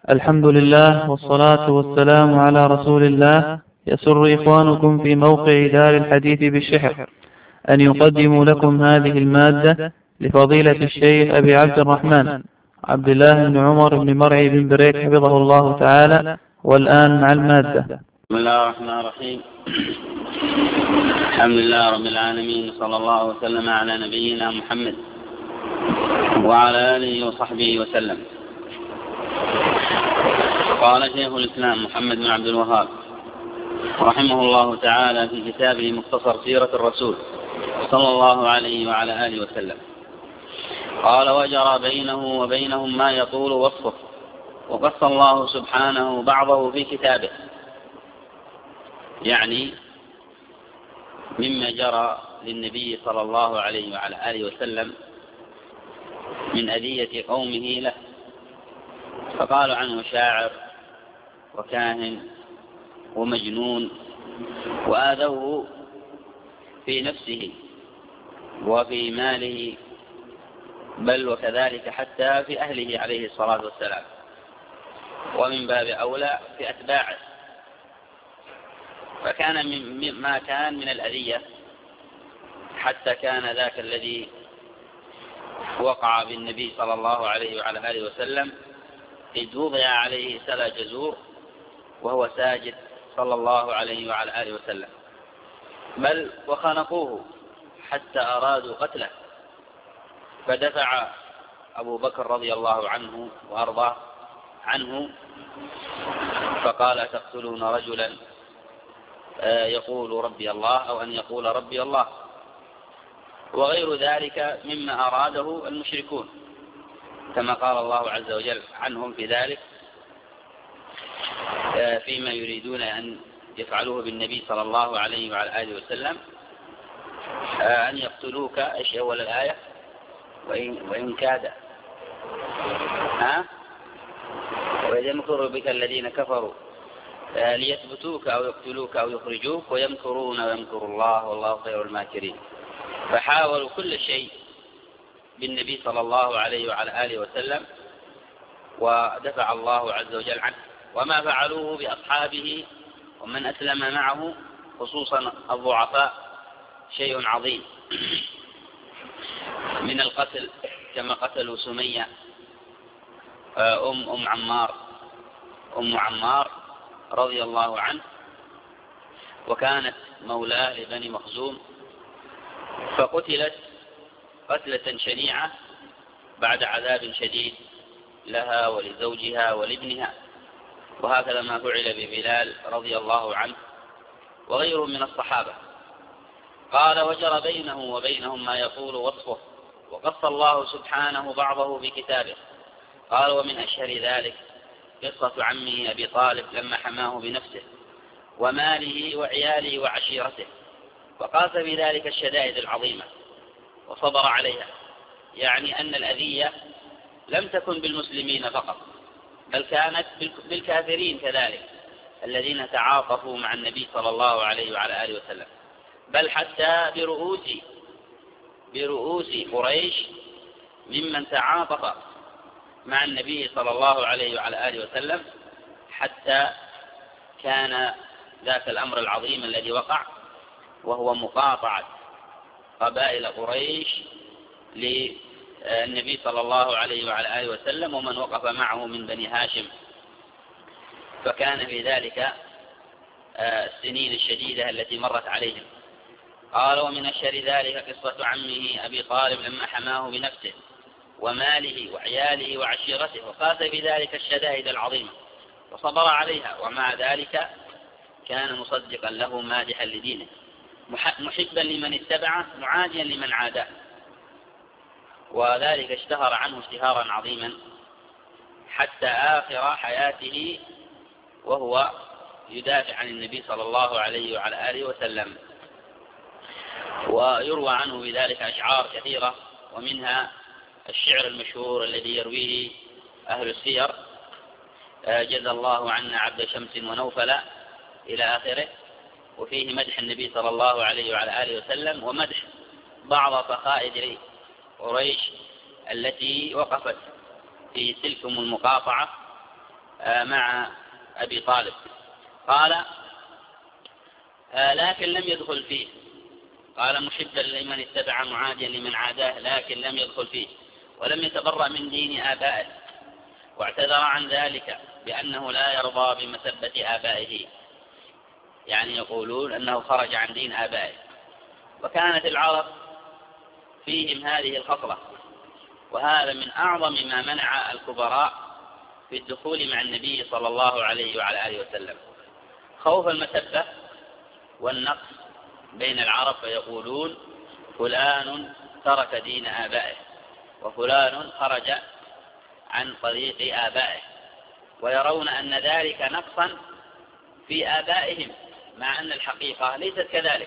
الحمد لله والصلاة والسلام على رسول الله. يسر إخوانكم في موقع دار الحديث بالشحر أن يقدموا لكم هذه المادة لفضيلة الشيخ أبي عبد الرحمن عبد الله بن عمر بن مرعي بن بريك حفظه الله تعالى. والآن مع المادة. بسم الله الرحمن الرحيم. الحمد لله رب العالمين، صلى الله وسلم على نبينا محمد وعلى آله وصحبه وسلم. قال شيخ الإسلام محمد بن عبد الوهاب رحمه الله تعالى في كتابه مختصر سيرة الرسول صلى الله عليه وعلى آله وسلم، قال: وجرى بينه وبينهم ما يطول وصفه، وقص الله سبحانه بعضه في كتابه، يعني مما جرى للنبي صلى الله عليه وعلى آله وسلم من أذية قومه له، فقالوا عنه شاعر وكاهن ومجنون، وآذوه في نفسه وفي ماله، بل وكذلك حتى في أهله عليه الصلاة والسلام، ومن باب أولى في أتباعه. فكان ما كان من الأذية، حتى كان ذاك الذي وقع بالنبي صلى الله عليه وعلى آله وسلم إذ وضع عليه سلا جزور وهو ساجد صلى الله عليه وعلى آله وسلم، بل وخنقوه حتى أرادوا قتله، فدفع أبو بكر رضي الله عنه وأرضاه عنه، فقال: تقتلون رجلا يقول ربي الله، أو أن يقول ربي الله، وغير ذلك مما أراده المشركون، كما قال الله عز وجل عنهم في ذلك فيما يريدون أن يفعلوه بالنبي صلى الله عليه وعلى آله وسلم، أن يقتلوك. إيش أول الآية؟ وإن كاد وإذ يمكر بك الذين كفروا ليثبتوك أو يقتلوك أو يخرجوك ويمكرون ويمكر الله والله خير الماكرين. فحاولوا كل شيء بالنبي صلى الله عليه وعلى آله وسلم، ودفع الله عز وجل عنه، وما فعلوه بأصحابه ومن أسلم معه خصوصا الضعفاء شيء عظيم من القتل، كما قتلوا سمية أم عمار رضي الله عنه، وكانت مولاه لبني مخزوم، فقتلت قتلة شنيعة بعد عذاب شديد لها ولزوجها ولابنها، وهكذا ما فعل ببلال رضي الله عنه وغيره من الصحابة. قال: وجرى بينه وبينهم ما يطول وصفه، وقص الله سبحانه بعضه في كتابه. قال: ومن أشهر ذلك قصة عمه أبي طالب لما حماه بنفسه وماله وعياله وعشيرته، وقاس بذلك الشدائد العظيمة وصبر عليها، يعني أن الأذية لم تكن بالمسلمين فقط، بل كانت بالكافرين كذلك الذين تعاطفوا مع النبي صلى الله عليه وعلى آله وسلم، بل حتى برؤوس قريش ممن تعاطف مع النبي صلى الله عليه وعلى آله وسلم، حتى كان ذاك الأمر العظيم الذي وقع، وهو مقاطعة قبائل قريش للنبي صلى الله عليه وعلى آله وسلم ومن وقف معه من بني هاشم، فكان في ذلك السنين الشديدة التي مرت عليهم. قال: ومن أشهر ذلك قصة عمه أبي طالب لما حماه بنفسه وماله وعياله وعشيرته، وقاس بذلك الشدائد العظيمة وصبر عليها، ومع ذلك كان مصدقا له مادحا لدينه، محبا لمن اتبعه معاديا لمن عاداه، وذلك اشتهر عنه اشتهارا عظيما حتى آخر حياته وهو يدافع عن النبي صلى الله عليه وعلى آله وسلم. ويروى عنه بذلك أشعار كثيرة، ومنها الشعر المشهور الذي يرويه أهل السير: جزى الله عنا عبد شمس ونوفلا إلى آخره، وفيه مدح النبي صلى الله عليه وعلى آله وسلم، ومدح بعض فخائد قريش التي وقفت في تلكم المقاطعة مع أبي طالب. قال لكن لم يدخل فيه. قال مشدا لمن اتبع معاديا لمن عاداه، لكن لم يدخل فيه ولم يتبرأ من دين آبائه، واعتذر عن ذلك بأنه لا يرضى بمسبة آبائه، يعني يقولون أنه خرج عن دين آبائه. وكانت العرب فيهم هذه الخصلة، وهذا من أعظم ما منع الكبراء في الدخول مع النبي صلى الله عليه وعلى آله وسلم، خوف المسبة والنقص بين العرب، فيقولون فلان ترك دين آبائه وفلان خرج عن طريق آبائه، ويرون أن ذلك نقصا في آبائهم، مع أن الحقيقة ليست كذلك.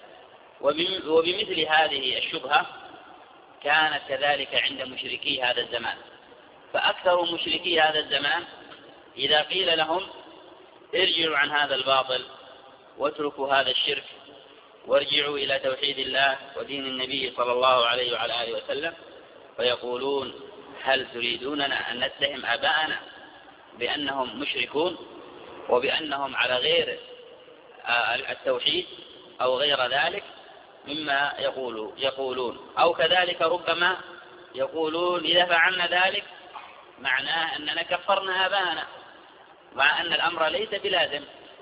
وبمثل هذه الشبهة كانت كذلك عند مشركي هذا الزمان. فأكثر مشركي هذا الزمان إذا قيل لهم ارجعوا عن هذا الباطل واتركوا هذا الشرك وارجعوا إلى توحيد الله ودين النبي صلى الله عليه وعلى آله وسلم، فيقولون هل تريدوننا أن نتهم آباءنا بأنهم مشركون وبأنهم على غير التوحيد أو غير ذلك مما يقولون، أو كذلك ربما يقولون إذا فعلنا ذلك معناه أننا كفرنا آباءنا، مع أن الأمر ليس بلازم.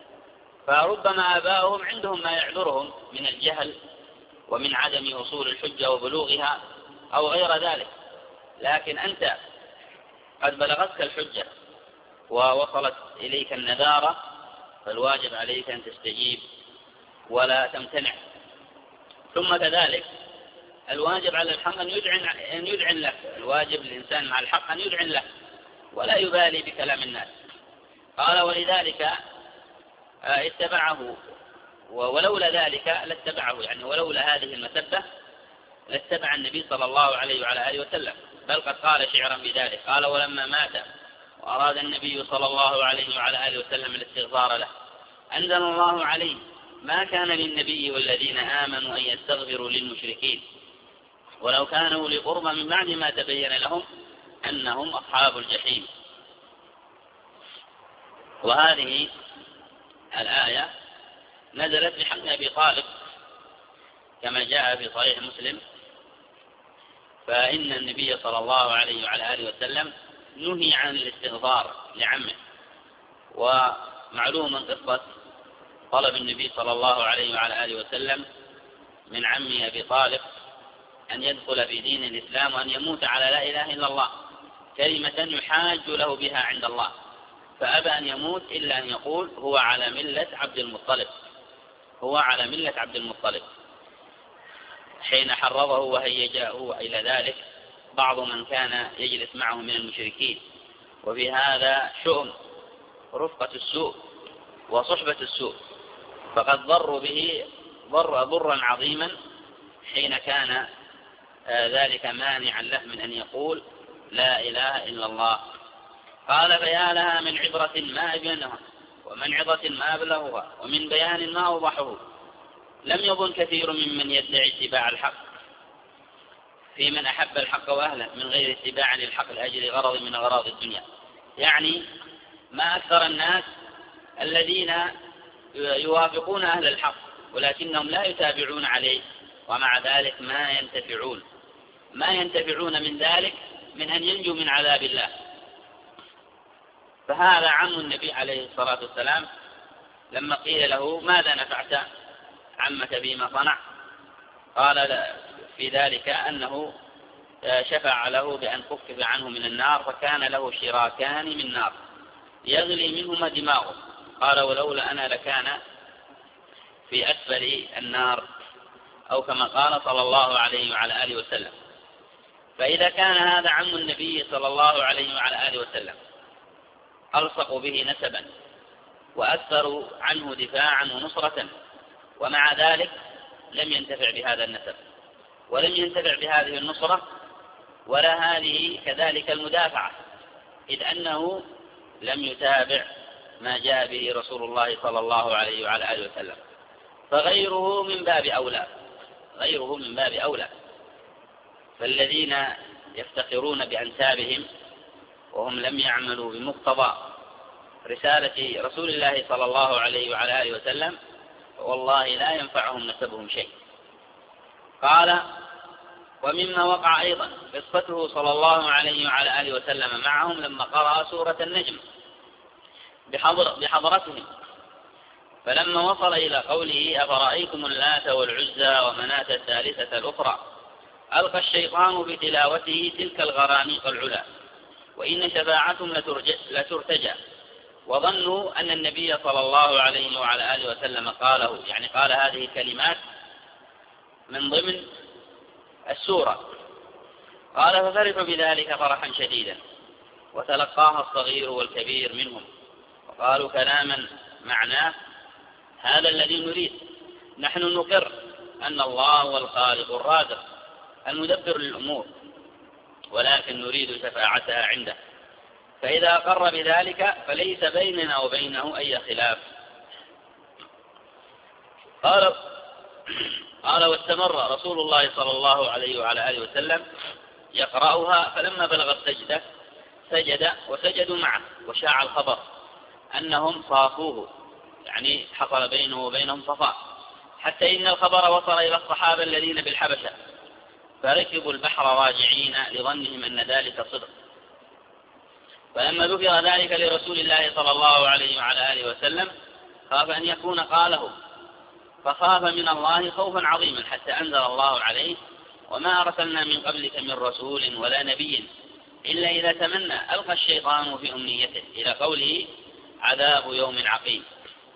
فربما آباؤهم عندهم ما يعذرهم من الجهل ومن عدم وصول الحجة وبلوغها أو غير ذلك، لكن أنت قد بلغتك الحجة ووصلت إليك النذارة، فالواجب عليك أن تستجيب ولا تمتنع. ثم كذلك الواجب على الحق أن يذعن له، الواجب للإنسان مع الحق أن يذعن له ولا يبالي بكلام الناس. قال ولذلك اتبعه، ولولا ذلك لاتبعه، يعني ولولا هذه المسبة لاتبع النبي صلى الله عليه وعلى آله وسلم، بل قد قال شعرا بذلك. قال ولما مات وأراد النبي صلى الله عليه وعلى آله وسلم الاستغفار له أنزل الله عليه ما كان للنبي والذين آمنوا أن يستغفروا للمشركين ولو كانوا لقربى من بعد ما تبين لهم أنهم أصحاب الجحيم. وهذه الآية نزلت بحق أبي طالب كما جاء في صحيح مسلم، فإن النبي صلى الله عليه وعلى آله وسلم نهي عن الاستغفار لعمه. ومعلوم من قصة طلب النبي صلى الله عليه وعلى آله وسلم من عمه أبي طالب أن يدخل في دين الإسلام وأن يموت على لا إله إلا الله، كلمة يحاج له بها عند الله، فأبى أن يموت إلا أن يقول هو على ملة عبد المطلب، هو على ملة عبد المطلب. حين حرضه وهيجه إلى ذلك بعض من كان يجلس معه من المشركين، وفي هذا شؤم رفقة السوء وصحبة السوء، فقد ضروا به ضرا عظيما حين كان ذلك مانعا له من أن يقول لا إله إلا الله. قال فيا لها من عبرة ما أبينها ومن عظة ما أبلغها ومن بيان ما أوضحه. لم يظن كثير ممن يدعي اتباع الحق في من أحب الحق وأهله من غير اتباع للحق لأجل غرض من أغراض الدنيا. يعني ما أكثر الناس الذين يوافقون أهل الحق ولكنهم لا يتابعون عليه، ومع ذلك ما ينتفعون من ذلك من أن ينجوا من عذاب الله. فهذا عم النبي عليه الصلاة والسلام لما قيل له ماذا نفعت عمك بما صنع، قال في ذلك أنه شفع له بأن خفف عنه من النار، فكان له شراكان من نار يغلي منهما دماغه. قال ولولا أنا لكان في أسفل النار، أو كما قال صلى الله عليه وعلى آله وسلم. فإذا كان هذا عم النبي صلى الله عليه وعلى آله وسلم ألصق به نسبا وأكثر عنه دفاعا ونصرة، ومع ذلك لم ينتفع بهذا النسب ولم ينتفع بهذه النصرة ولا هذه كذلك المدافعة، إذ أنه لم يتابع ما جاء به رسول الله صلى الله عليه وعلى آله وسلم. فغيره من باب أولى. فالذين يفتخرون بأنسابهم وهم لم يعملوا بمقتضى رسالة رسول الله صلى الله عليه وعلى آله وسلم والله لا ينفعهم نسبهم شيء. قال: ومما وقع أيضا قصته صلى الله عليه وعلى آله وسلم معهم لما قرأ سورة النجم بحضرتهم، فلما وصل إلى قوله: أفرأيتم اللات والعزى ومناة الثالثة الأخرى، ألقى الشيطان بتلاوته تلك الغرانيق العلا، وإن شفاعتهم لترتجى، وظنوا أن النبي صلى الله عليه وعلى آله وسلم قاله، يعني قال هذه الكلمات من ضمن السورة. قال: ففرحوا بذلك فرحا شديدا، وتلقاها الصغير والكبير منهم، وقالوا كلاما معناه: هذا الذي نريد، نحن نقر أن الله هو الخالق الرازق المدبر للأمور، ولكن نريد شفاعتها عنده، فإذا أقر بذلك فليس بيننا وبينه أي خلاف. قال: واستمر رسول الله صلى الله عليه وعلى آله وسلم يقرأها، فلما بلغ السجدة سجد وسجدوا معه، وشاع الخبر أنهم صافوه، يعني حصل بينه وبينهم صفاء، حتى إن الخبر وصل إلى الصحابة الذين بالحبشة، فركبوا البحر راجعين لظنهم أن ذلك صدق. فلما ذكر ذلك لرسول الله صلى الله عليه وعلى آله وسلم خاف أن يكون قاله، فخاف من الله خوفا عظيما، حتى أنزل الله عليه: وما أرسلنا من قبلك من رسول ولا نبي إلا إذا تمنى ألقى الشيطان في أمنيته، إلى قوله: عذاب يوم عقيم.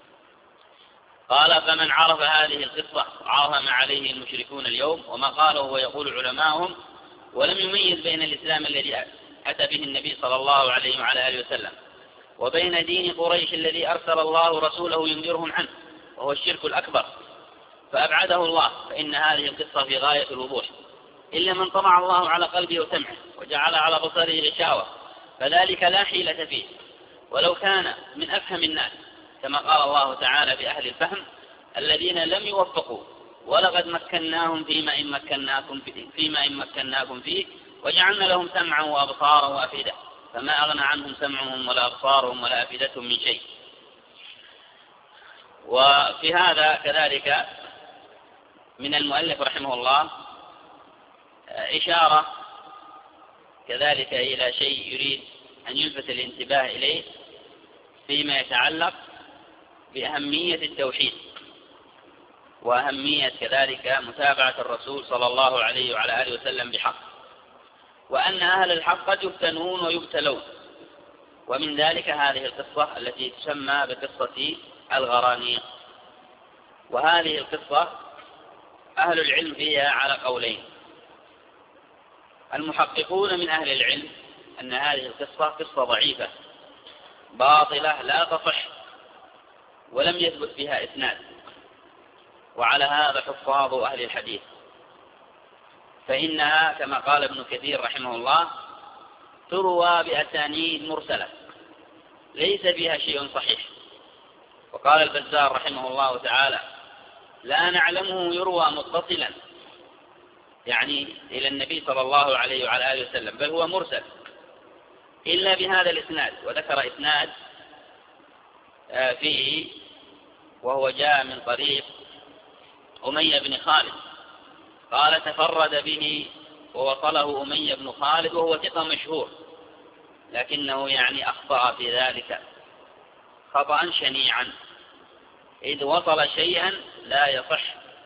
قال: فمن عرف هذه القصة عرف ما عليه المشركون اليوم وما قاله ويقول علماؤهم، ولم يميز بين الإسلام الذي أتى به النبي صلى الله عليه وعلى آله وسلم وبين دين قريش الذي أرسل الله رسوله ينذرهم عنه، وهو الشرك الأكبر، فأبعده الله، فإن هذه القصة في غاية الوضوح، إلا من طمع الله على قلبه وسمعه وجعل على بصره غشاوة، فذلك لا حيلة فيه، ولو كان من أفهم الناس، كما قال الله تعالى بأهل الفهم الذين لم يوفقوا: ولقد مكناهم فيما إن مكناكم فيه وجعلنا لهم سمعا وأبصارا وأفئدة فما أغنى عنهم سمعهم ولا أبصارهم ولا أفئدتهم من شيء. وفي هذا كذلك من المؤلف رحمه الله إشارة كذلك إلى شيء يريد أن يلفت الانتباه إليه فيما يتعلق بأهمية التوحيد، وأهمية كذلك متابعة الرسول صلى الله عليه وعلى آله وسلم بحق، وأن أهل الحق قد يفتنون ويبتلون، ومن ذلك هذه القصة التي تسمى بقصة الغرانيق. وهذه القصة أهل العلم فيها على قولين: المحققون من أهل العلم أن هذه القصة قصة ضعيفة باطلة لا تصح ولم يثبت فيها إسناد، وعلى هذا حفاظ أهل الحديث، فإنها كما قال ابن كثير رحمه الله تروى بأسانيد مرسلة ليس فيها شيء صحيح. وقال البزار رحمه الله تعالى: لا نعلمه يروى متصلا، يعني إلى النبي صلى الله عليه وعلى آله وسلم، بل هو مرسل إلا بهذا الإسناد. وذكر إسناد فيه وهو جاء من طريق أمية بن خالد، قال: تفرد به ووصله أمية بن خالد وهو ثقة مشهور، لكنه يعني أخطأ في ذلك خطأ شنيعا، إذ وصل شيئا لا يصح،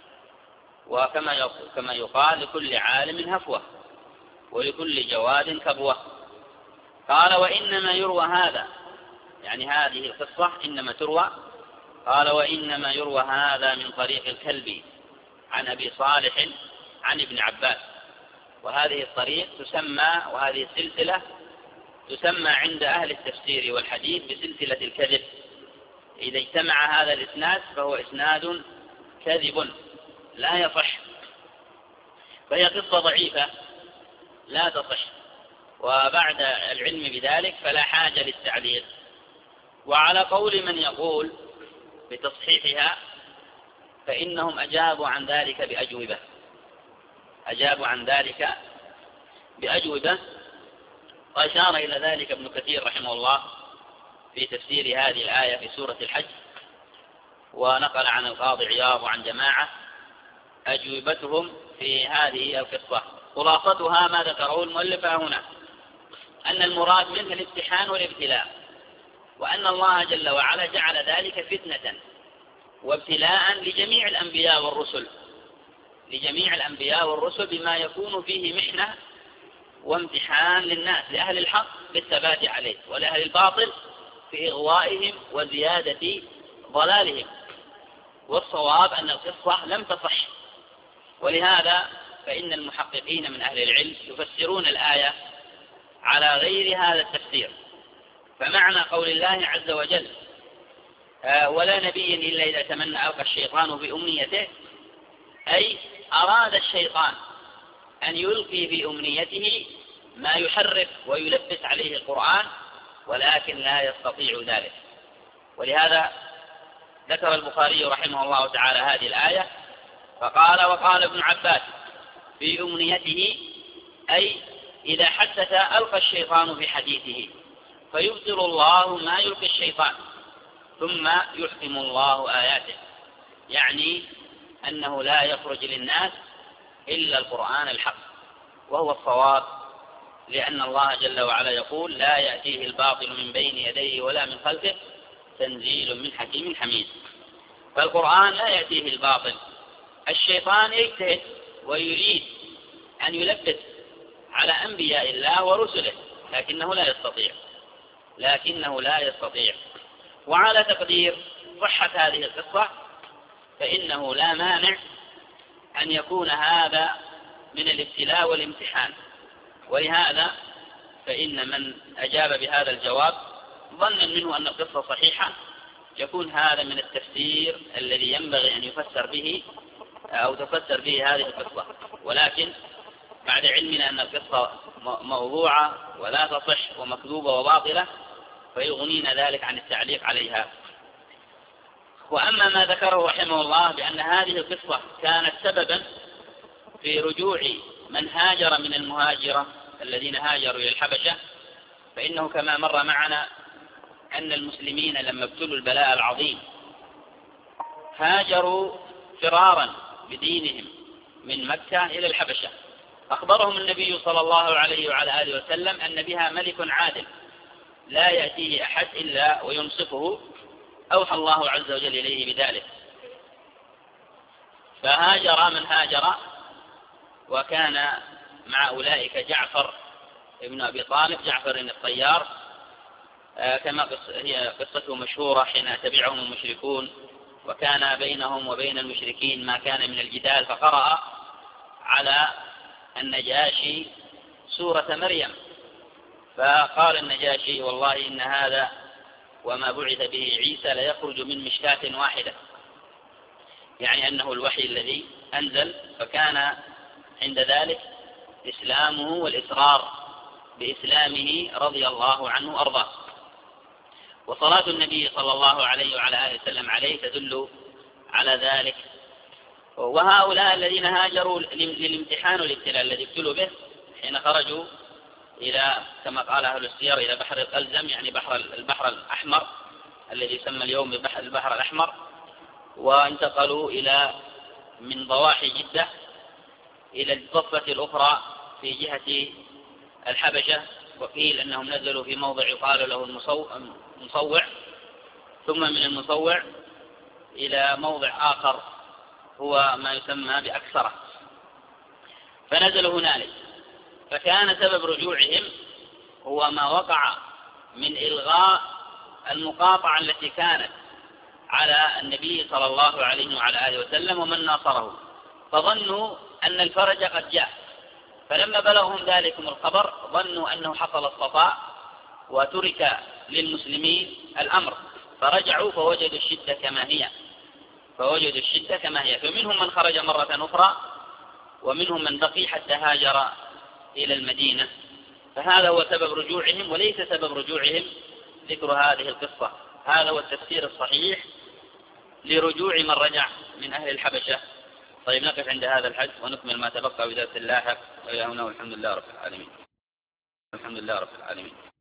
وكما يقال: لكل عالم هفوة ولكل جواد كبوة. قال: وإنما يروى هذا، يعني هذه القصة إنما تروى، قال: وإنما يروى هذا من طريق الكلبي عن أبي صالح عن ابن عباس. وهذه الطريق تسمى، وهذه السلسلة تسمى عند أهل التفسير والحديث بسلسلة الكذب. إذا اجتمع هذا الإسناد فهو إسناد كذب لا يصح، فهي قصة ضعيفة لا تصح، وبعد العلم بذلك فلا حاجة للتعليق. وعلى قول من يقول بتصحيحها فإنهم أجابوا عن ذلك بأجوبة، وأشار إلى ذلك ابن كثير رحمه الله في تفسير هذه الآية في سورة الحج، ونقل عن القاضي عياض وعن جماعة أجوبتهم في هذه القصة. خلاصتها ما ذكره المؤلف هنا، أن المراد منه الامتحان والابتلاء، وأن الله جل وعلا جعل ذلك فتنة وابتلاء لجميع الأنبياء والرسل بما يكون فيه محنة وامتحان للناس، لأهل الحق بالثبات عليه، ولأهل الباطل في إغوائهم وزيادة ضلالهم. والصواب أن القصة لم تصح، ولهذا فإن المحققين من أهل العلم يفسرون الآية على غير هذا التفسير. فمعنى قول الله عز وجل ولا نبي إلا إذا تمنى ألقى الشيطان بأمنيته، أي أراد الشيطان أن يلقي في أمنيته ما يحرف ويلبس عليه القرآن، ولكن لا يستطيع ذلك. ولهذا ذكر البخاري رحمه الله تعالى هذه الآية فقال وقال ابن عباس في أمنيته، أي إذا حدث ألقى الشيطان في حديثه فيبطل الله ما يلقي الشيطان ثم يحكم الله آياته، يعني أنه لا يخرج للناس إلا القرآن الحق، وهو الصواب، لأن الله جل وعلا يقول لا يأتيه الباطل من بين يديه ولا من خلفه تنزيل من حكيم حميد. فالقرآن لا يأتيه الباطل. الشيطان يجتهد ويريد أن يلبس على أنبياء الله ورسله، لكنه لا يستطيع. وعلى تقدير صحة هذه القصة فإنه لا مانع أن يكون هذا من الابتلاء والامتحان، ولهذا فإن من أجاب بهذا الجواب ظنا منه أن القصة صحيحة يكون هذا من التفسير الذي ينبغي أن يفسر به أو تفسر به هذه القصة. ولكن بعد علمنا أن القصة موضوعة ولا تصح ومكذوبة وباطلة فيغنينا ذلك عن التعليق عليها. وأما ما ذكره رحمه الله بأن هذه القصة كانت سببا في رجوع من هاجر من المهاجرة الذين هاجروا إلى الحبشة، فإنه كما مر معنا أن المسلمين لما ابتلوا البلاء العظيم هاجروا فرارا بدينهم من مكة إلى الحبشة. أخبرهم النبي صلى الله عليه وعلى آله وسلم أن بها ملك عادل لا يأتيه أحد إلا وينصفه، أوحى الله عز وجل إليه بذلك. فهاجر من هاجر، وكان مع أولئك جعفر ابن أبي طالب، جعفر الطيار، كما هي قصته مشهورة حين تبعهم المشركون وكان بينهم وبين المشركين ما كان من الجدال، فقرأ على النجاشي سورة مريم، فقال النجاشي والله إن هذا وما بعث به عيسى ليخرج من مشكاة واحدة، يعني أنه الوحي الذي أنزل. فكان عند ذلك إسلامه والإصرار بإسلامه رضي الله عنه أرضاه. وصلاة النبي صلى الله عليه وعلى آله وسلم عليه تدل على ذلك. وهؤلاء الذين هاجروا للامتحان والابتلاء الذي ابتلوا به حين خرجوا إلى كما قال أهل السير إلى بحر القلزم، يعني البحر الأحمر الذي يسمى اليوم البحر الأحمر، وانتقلوا إلى من ضواحي جدة إلى الضفة الأخرى في جهة الحبشة، وقيل أنهم نزلوا في موضع يقال له المصوع، ثم من المصوع إلى موضع آخر هو ما يسمى بأكثرة، فنزلوا هنالك. فكان سبب رجوعهم هو ما وقع من إلغاء المقاطعة التي كانت على النبي صلى الله عليه وعلى آله وسلم ومن ناصره، فظنوا أن الفرج قد جاء. فلما بلغهم ذلكم الخبر ظنوا أنه حصل الصفاء وترك للمسلمين الأمر، فرجعوا فوجدوا الشدة كما هي. فمنهم من خرج مرة أخرى ومنهم من بقي حتى هاجر إلى المدينة. فهذا هو سبب رجوعهم، وليس سبب رجوعهم ذكر هذه القصة. هذا هو التفسير الصحيح لرجوع من رجع من أهل الحبشة. طيب نقف عند هذا الحد ونكمل ما تبقى بذات اللاحق. وإلى هنا والحمد لله رب العالمين.